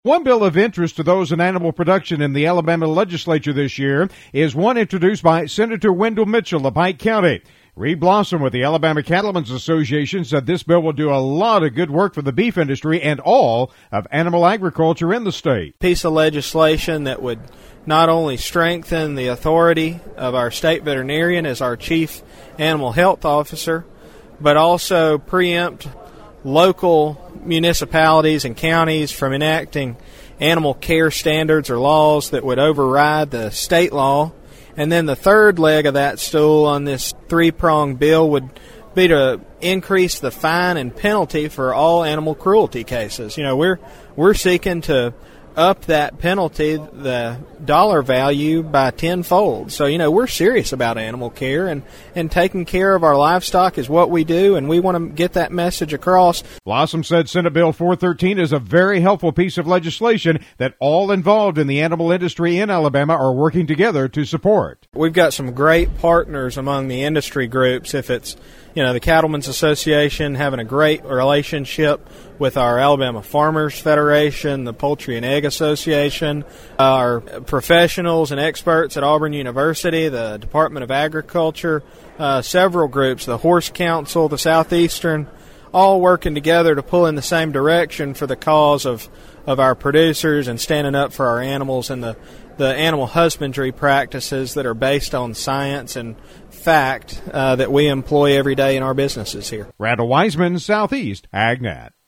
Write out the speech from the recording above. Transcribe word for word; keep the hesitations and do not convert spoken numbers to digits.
One bill of interest to those in animal production in the Alabama legislature this year is one introduced by Senator Wendell Mitchell of Pike County. Reed Blossom with the Alabama Cattlemen's Association said this bill will do a lot of good work for the beef industry and all of animal agriculture in the state. Piece of legislation that would not only strengthen the authority of our state veterinarian as our chief animal health officer, but also preempt local municipalities and counties from enacting animal care standards or laws that would override the state law. And then the third leg of that stool on this three-pronged bill would be to increase the fine and penalty for all animal cruelty cases. You know, we're we're seeking to up that penalty, the dollar value, by tenfold. So, you know, we're serious about animal care, and, and taking care of our livestock is what we do, and we want to get that message across. Blossom said Senate Bill four thirteen is a very helpful piece of legislation that all involved in the animal industry in Alabama are working together to support. We've got some great partners among the industry groups. If it's, you know, the Cattlemen's Association having a great relationship with our Alabama Farmers Federation, the Poultry and Egg Association, our professionals and experts at Auburn University, the Department of Agriculture, uh, several groups, the Horse Council, the Southeastern, all working together to pull in the same direction for the cause of, of our producers and standing up for our animals and the, the animal husbandry practices that are based on science and fact uh, that we employ every day in our businesses here. Randall Wiseman, Southeast AgNet.